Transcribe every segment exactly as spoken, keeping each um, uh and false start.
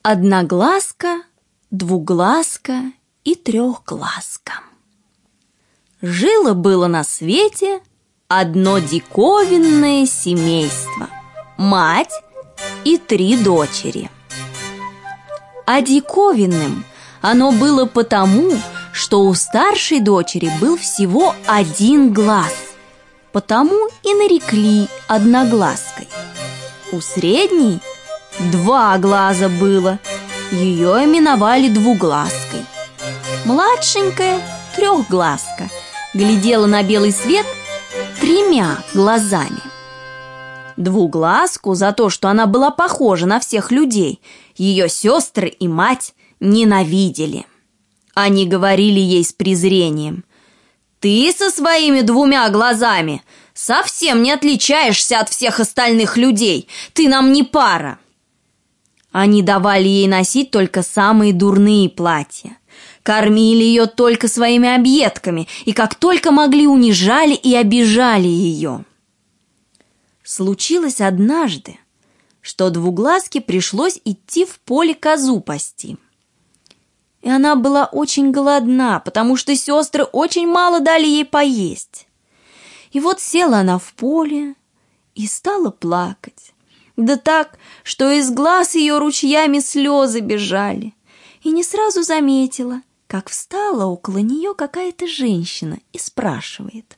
Одноглазка, двуглазка и трехглазка. Жило-было на свете одно диковинное семейство, мать и три дочери. А диковинным оно было потому, что у старшей дочери был всего один глаз, потому и нарекли одноглазкой. У средней два глаза было, ее именовали двуглазкой. Младшенькая, трехглазка, глядела на белый свет тремя глазами. Двуглазку за то, что она была похожа на всех людей, ее сестры и мать ненавидели. Они говорили ей с презрением: «Ты со своими двумя глазами совсем не отличаешься от всех остальных людей, ты нам не пара». Они давали ей носить только самые дурные платья, кормили ее только своими объедками и как только могли унижали и обижали ее. Случилось однажды, что двуглазке пришлось идти в поле козу пасти. И она была очень голодна, потому что сестры очень мало дали ей поесть. И вот села она в поле и стала плакать. Да так, что из глаз ее ручьями слезы бежали. И не сразу заметила, как встала около нее какая-то женщина и спрашивает: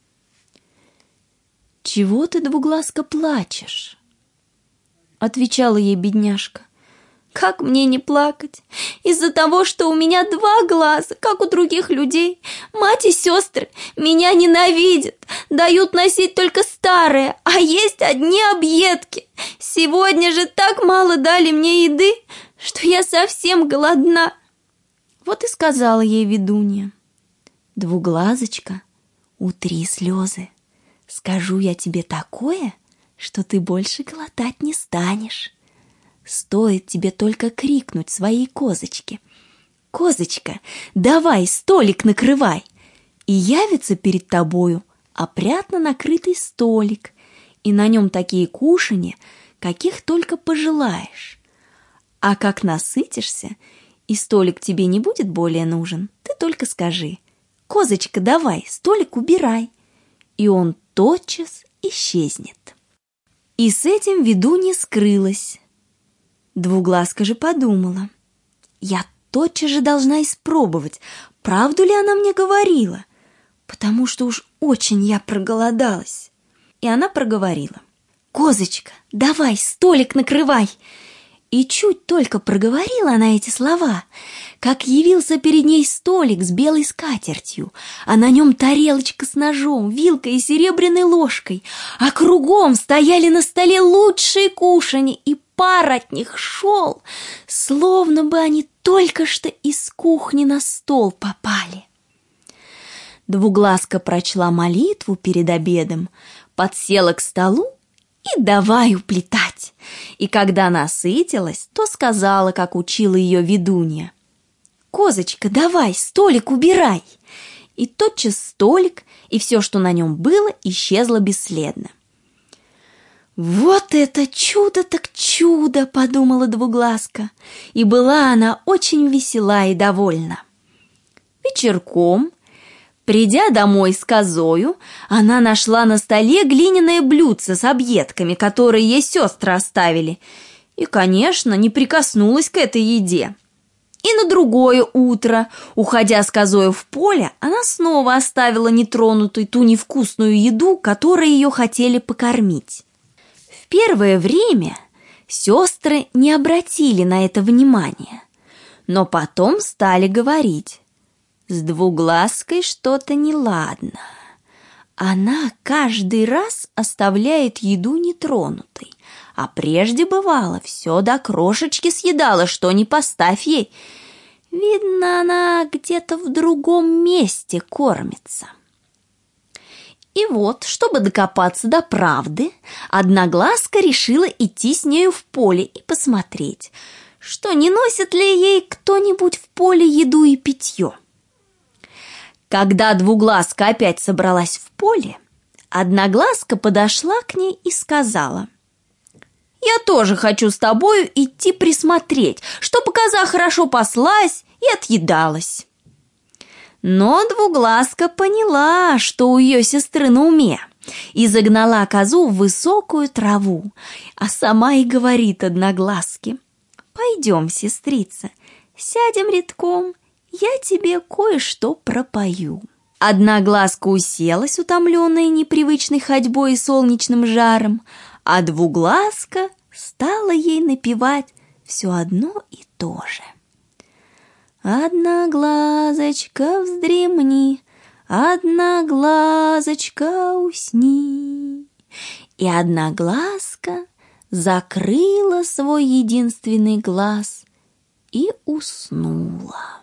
«Чего ты, двуглазка, плачешь?» Отвечала ей бедняжка: «Как мне не плакать? Из-за того, что у меня два глаза, как у других людей. Мать и сестры меня ненавидят, дают носить только старые, а есть одни объедки. Сегодня же так мало дали мне еды, что я совсем голодна». Вот и сказала ей ведунья: «Двуглазочка, утри слезы. Скажу я тебе такое, что ты больше голодать не станешь. Стоит тебе только крикнуть своей козочке: «Козочка, давай столик накрывай!» И явится перед тобою опрятно накрытый столик, и на нем такие кушанья, каких только пожелаешь. А как насытишься, и столик тебе не будет более нужен, ты только скажи: «Козочка, давай столик убирай!» И он тотчас исчезнет. И с этим ведунья скрылась. Двуглазка же подумала: я тотчас же должна испробовать, правду ли она мне говорила, потому что уж очень я проголодалась. И она проговорила: «Козочка, давай столик накрывай!» И чуть только проговорила она эти слова, как явился перед ней столик с белой скатертью, а на нем тарелочка с ножом, вилкой и серебряной ложкой, а кругом стояли на столе лучшие кушанья, и пар от них шел, словно бы они только что из кухни на стол попали. Двуглазка прочла молитву перед обедом, подсела к столу и давай уплетать. И когда насытилась, то сказала, как учила ее ведунья: «Козочка, давай столик убирай!» И тотчас столик и все, что на нем было, исчезло бесследно. «Вот это чудо так чудо!» — подумала двуглазка, и была она очень весела и довольна. Вечерком, придя домой с козою, она нашла на столе глиняное блюдце с объедками, которые ей сестры оставили, и, конечно, не прикоснулась к этой еде. И на другое утро, уходя с козою в поле, она снова оставила нетронутой ту невкусную еду, которой ее хотели покормить. В первое время сестры не обратили на это внимания, но потом стали говорить: «С двуглазкой что-то неладно. Она каждый раз оставляет еду нетронутой, а прежде бывало все до крошечки съедала, что ни поставь ей. Видно, она где-то в другом месте кормится». И вот, чтобы докопаться до правды, Одноглазка решила идти с нею в поле и посмотреть, что не носит ли ей кто-нибудь в поле еду и питье. Когда Двуглазка опять собралась в поле, Одноглазка подошла к ней и сказала: Я тоже хочу с тобою идти присмотреть, чтобы коза хорошо паслась и отъедалась». Но Двугласка поняла, что у ее сестры на уме, и загнала козу в высокую траву, а сама и говорит Одногласке: «Пойдем, сестрица, сядем редком, я тебе кое-что пропою». Одногласка уселась, утомленная непривычной ходьбой и солнечным жаром, а Двугласка стала ей напевать все одно и то же. «Одноглазочка, вздремни, одноглазочка, усни». И Одногласка закрыла свой единственный глаз и уснула.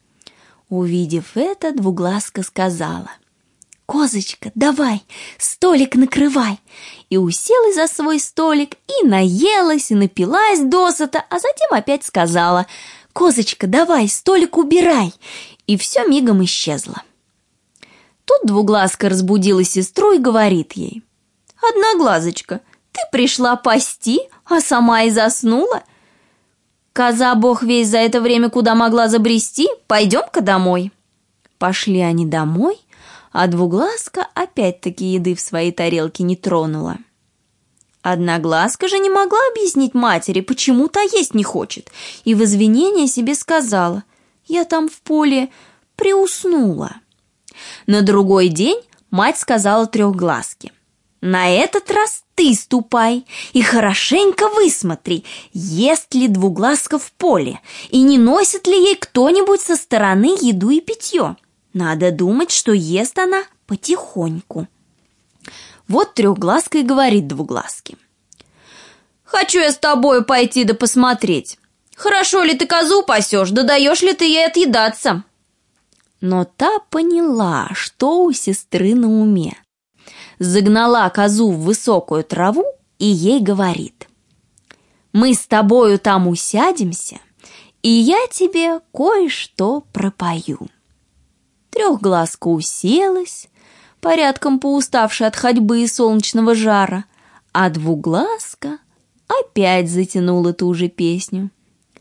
Увидев это, Двугласка сказала: «Козочка, давай, столик накрывай!» И уселась за свой столик, и наелась, и напилась досыта, а затем опять сказала: «Козочка, давай, столик убирай!» И все мигом исчезло. Тут Двугласка разбудила сестру и говорит ей: «Одноглазочка, ты пришла пасти, а сама и заснула? Коза бог весть за это время куда могла забрести, пойдем-ка домой». Пошли они домой, а Двугласка опять-таки еды в своей тарелке не тронула. Одногласка же не могла объяснить матери, почему та есть не хочет, и в извинение себе сказала: «Я там в поле приуснула». На другой день мать сказала Трехгласке: «На этот раз ты ступай и хорошенько высмотри, ест ли Двугласка в поле, и не носит ли ей кто-нибудь со стороны еду и питье. Надо думать, что ест она потихоньку». Вот Трехгласка и говорит Двугласке: «Хочу я с тобою пойти да посмотреть, хорошо ли ты козу пасешь, да даешь ли ты ей отъедаться». Но та поняла, что у сестры на уме. Загнала козу в высокую траву и ей говорит: «Мы с тобою там усядемся, и я тебе кое-что пропою». Трехгласка уселась, порядком поуставшая от ходьбы и солнечного жара, а Двугласка опять затянула ту же песню: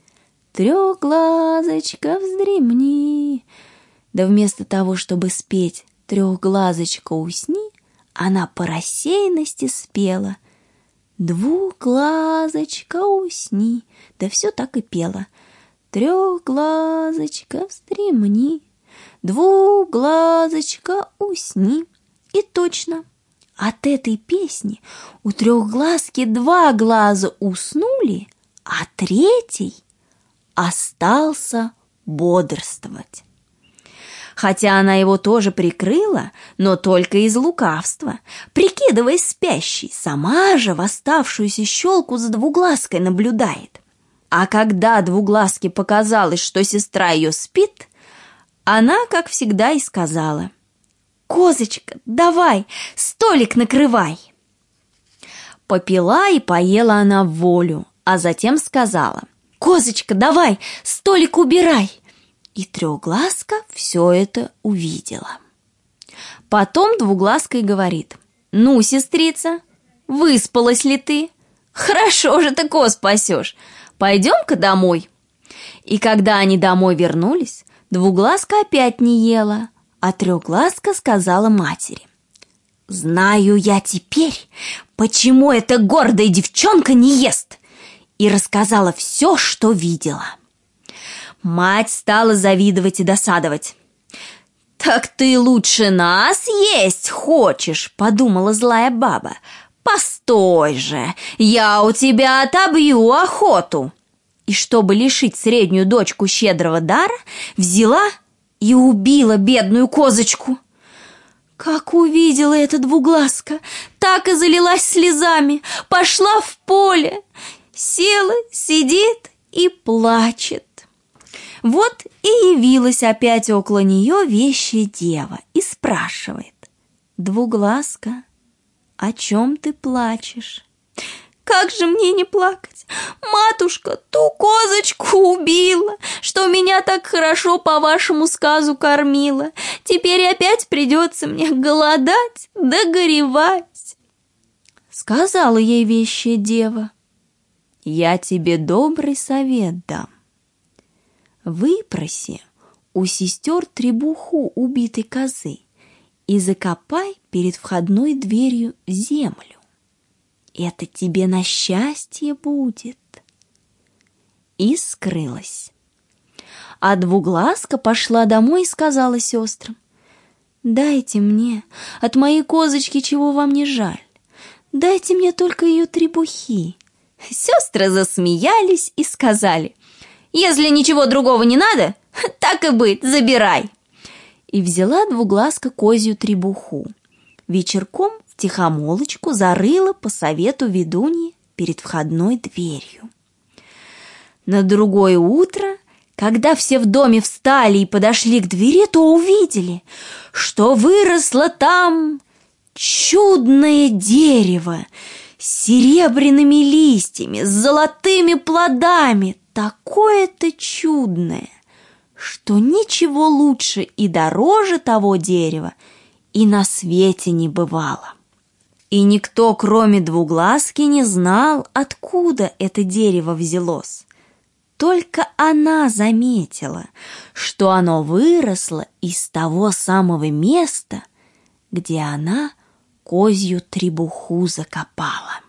«Трехглазочка, вздремни». Да вместо того, чтобы спеть «Трехглазочка, усни», она по рассеянности спела «Двуглазочка, усни». Да все так и пела: «Трехглазочка, вздремни, двуглазочка, усни». И точно, от этой песни у Трехгласки два глаза уснули, а третий остался бодрствовать. Хотя она его тоже прикрыла, но только из лукавства, прикидываясь спящей, сама же в оставшуюся щелку за Двуглаской наблюдает. А когда Двугласке показалось, что сестра ее спит, она, как всегда, и сказала: «Козочка, давай, столик накрывай». Попила и поела она в волю, а затем сказала: «Козочка, давай, столик убирай». И Трехгласка все это увидела. Потом Двугласка и говорит: «Ну, сестрица, выспалась ли ты? Хорошо же ты коз пасешь. Пойдем-ка домой». И когда они домой вернулись, Двугласка опять не ела, а Трехгласка сказала матери: «Знаю я теперь, почему эта гордая девчонка не ест», и рассказала все, что видела. Мать стала завидовать и досадовать. «Так ты лучше нас есть хочешь», — подумала злая баба. «Постой же, я у тебя отобью охоту». И чтобы лишить среднюю дочку щедрого дара, взяла и убила бедную козочку. Как увидела это Двугласка, так и залилась слезами, пошла в поле, села, сидит и плачет. Вот и явилась опять около нее вещая дева и спрашивает: «Двугласка, о чем ты плачешь?» «Как же мне не плакать? Матушка ту козочку убила, что меня так хорошо по вашему сказу кормила. Теперь опять придется мне голодать да горевать». Сказала ей вещая дева: я тебе добрый совет дам. Выпроси у сестер требуху убитой козы и закопай перед входной дверью в землю. Это тебе на счастье будет. И скрылась. А Двугласка пошла домой и сказала сестрам: «Дайте мне от моей козочки, чего вам не жаль. Дайте мне только ее требухи». Сестры засмеялись и сказали: «Если ничего другого не надо, так и быть, забирай». И взяла Двугласка козью требуху. Вечерком втихомолочку зарыла по совету ведуньи перед входной дверью. На другое утро, когда все в доме встали и подошли к двери, то увидели, что выросло там чудное дерево с серебряными листьями, с золотыми плодами, такое-то чудное, что ничего лучше и дороже того дерева и на свете не бывало. И никто, кроме Двугласки, не знал, откуда это дерево взялось. Только она заметила, что оно выросло из того самого места, где она козью требуху закопала.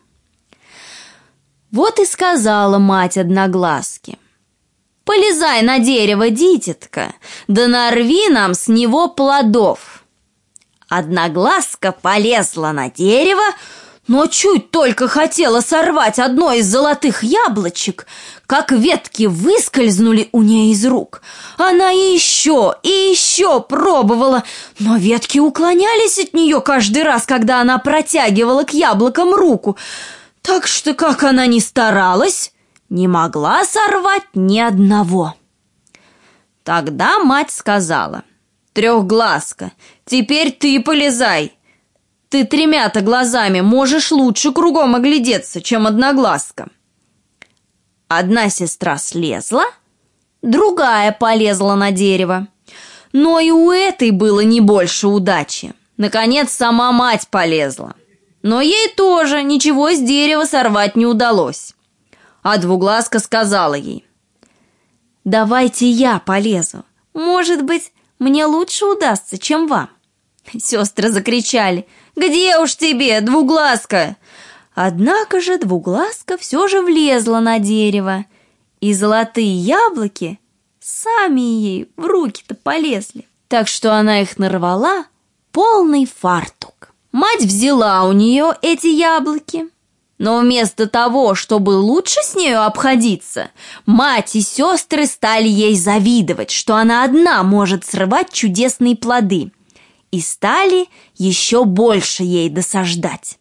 Вот и сказала мать Одногласке: «Полезай на дерево, дитятка, да нарви нам с него плодов». Одногласка полезла на дерево, но чуть только хотела сорвать одно из золотых яблочек, как ветки выскользнули у нее из рук. Она еще и еще пробовала, но ветки уклонялись от нее каждый раз, когда она протягивала к яблокам руку. Так что, как она ни старалась, не могла сорвать ни одного. Тогда мать сказала: «Трехгласка, теперь ты полезай. Ты тремя-то глазами можешь лучше кругом оглядеться, чем Одногласка». Одна сестра слезла, другая полезла на дерево. Но и у этой было не больше удачи. Наконец, сама мать полезла. Но ей тоже ничего с дерева сорвать не удалось. А Двугласка сказала ей: «Давайте я полезу. Может быть, мне лучше удастся, чем вам». Сестры закричали: «Где уж тебе, Двугласка?» Однако же Двугласка все же влезла на дерево, и золотые яблоки сами ей в руки-то полезли, так что она их нарвала полный фартук. Мать взяла у нее эти яблоки, но вместо того, чтобы лучше с нею обходиться, мать и сестры стали ей завидовать, что она одна может срывать чудесные плоды, и стали еще больше ей досаждать.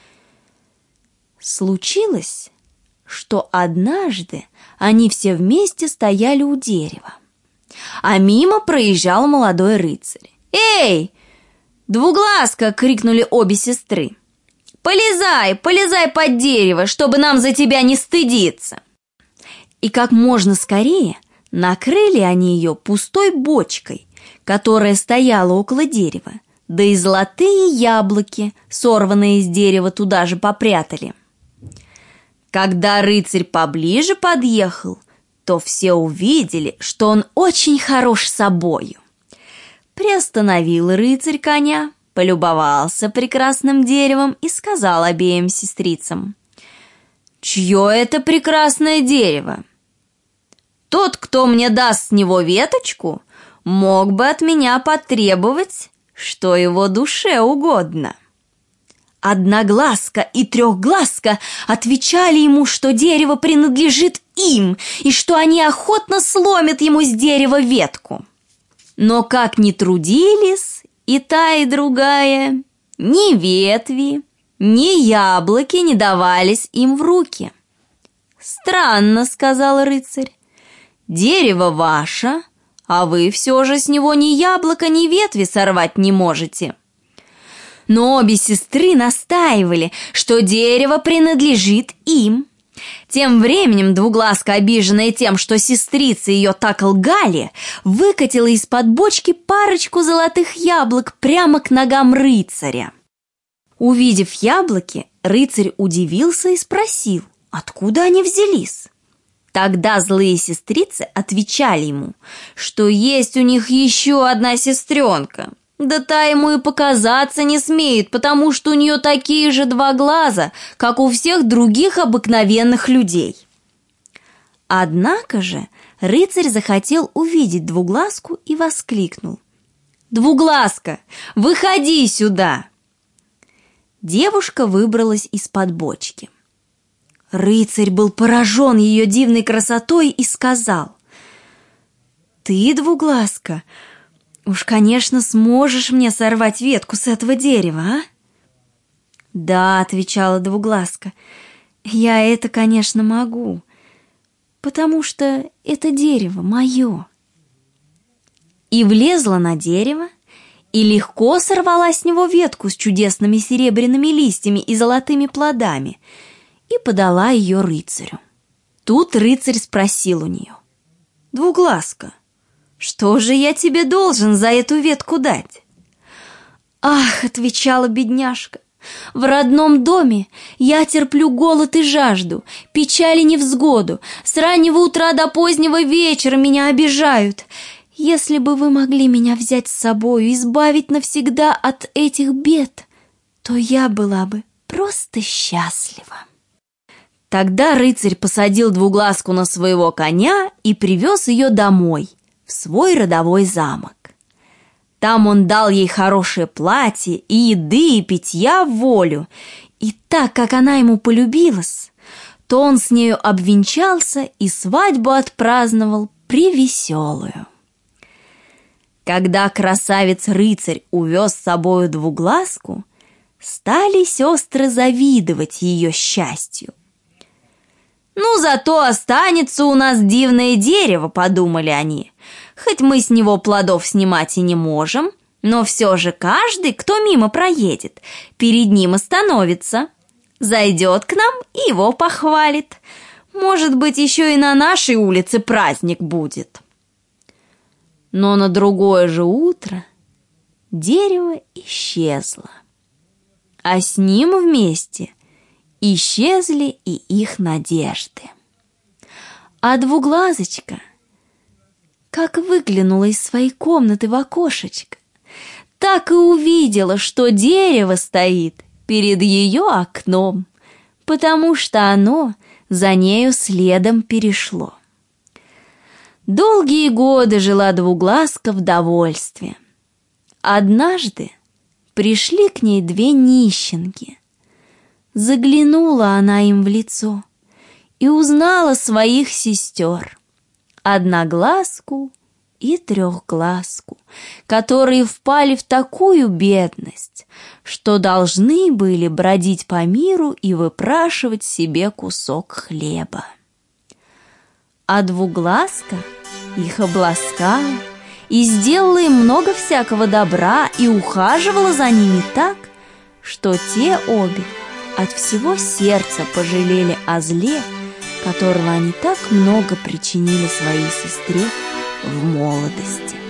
Случилось, что однажды они все вместе стояли у дерева, а мимо проезжал молодой рыцарь. «Эй, Двугласка!» — крикнули обе сестры. «Полезай, полезай под дерево, чтобы нам за тебя не стыдиться!» И как можно скорее накрыли они ее пустой бочкой, которая стояла около дерева, да и золотые яблоки, сорванные из дерева, туда же попрятали. Когда рыцарь поближе подъехал, то все увидели, что он очень хорош собою. Приостановил рыцарь коня, полюбовался прекрасным деревом и сказал обеим сестрицам: «Чье это прекрасное дерево? Тот, кто мне даст с него веточку, мог бы от меня потребовать, что его душе угодно». Одногласка и Трехгласка отвечали ему, что дерево принадлежит им и что они охотно сломят ему с дерева ветку. Но как ни трудились и та, и другая, ни ветви, ни яблоки не давались им в руки. «Странно», — сказал рыцарь, — «дерево ваше, а вы все же с него ни яблока, ни ветви сорвать не можете». Но обе сестры настаивали, что дерево принадлежит им. Тем временем Двугласка, обиженная тем, что сестрицы ее так лгали, выкатила из-под бочки парочку золотых яблок прямо к ногам рыцаря. Увидев яблоки, рыцарь удивился и спросил: откуда они взялись? Тогда злые сестрицы отвечали ему, что есть у них еще одна сестренка. Да та ему и показаться не смеет, потому что у нее такие же два глаза, как у всех других обыкновенных людей. Однако же рыцарь захотел увидеть Двугласку и воскликнул: «Двугласка, выходи сюда!» Девушка выбралась из-под бочки. Рыцарь был поражен ее дивной красотой и сказал: «Ты, Двугласка, уж, конечно, сможешь мне сорвать ветку с этого дерева, а?» «Да», — отвечала Двугласка, — «я это, конечно, могу, потому что это дерево мое». И влезла на дерево, и легко сорвала с него ветку с чудесными серебряными листьями и золотыми плодами и подала ее рыцарю. Тут рыцарь спросил у нее: «Двугласка, что же я тебе должен за эту ветку дать?» «Ах», — отвечала бедняжка, — «в родном доме я терплю голод и жажду, печаль и невзгоду, с раннего утра до позднего вечера меня обижают. Если бы вы могли меня взять с собою и избавить навсегда от этих бед, то я была бы просто счастлива». Тогда рыцарь посадил Двугласку на своего коня и привез ее домой, в свой родовой замок. Там он дал ей хорошее платье и еды, и питья в волю, и так как она ему полюбилась, то он с нею обвенчался и свадьбу отпраздновал превеселую. Когда красавец-рыцарь увез с собою Двугласку, стали сестры завидовать ее счастью. «Ну, зато останется у нас дивное дерево», — подумали они. «Хоть мы с него плодов снимать и не можем, но все же каждый, кто мимо проедет, перед ним остановится, зайдет к нам и его похвалит. Может быть, еще и на нашей улице праздник будет». Но на другое же утро дерево исчезло, а с ним вместе исчезли и их надежды. А Двуглазочка, как выглянула из своей комнаты в окошечко, так и увидела, что дерево стоит перед ее окном, потому что оно за нею следом перешло. Долгие годы жила Двугласка в довольстве. Однажды пришли к ней две нищенки. Заглянула она им в лицо и узнала своих сестер, Одногласку и Трехгласку, которые впали в такую бедность, что должны были бродить по миру и выпрашивать себе кусок хлеба. А Двугласка их обласкала и сделала им много всякого добра и ухаживала за ними так, что те обе от всего сердца пожалели о зле, которого они так много причинили своей сестре в молодости.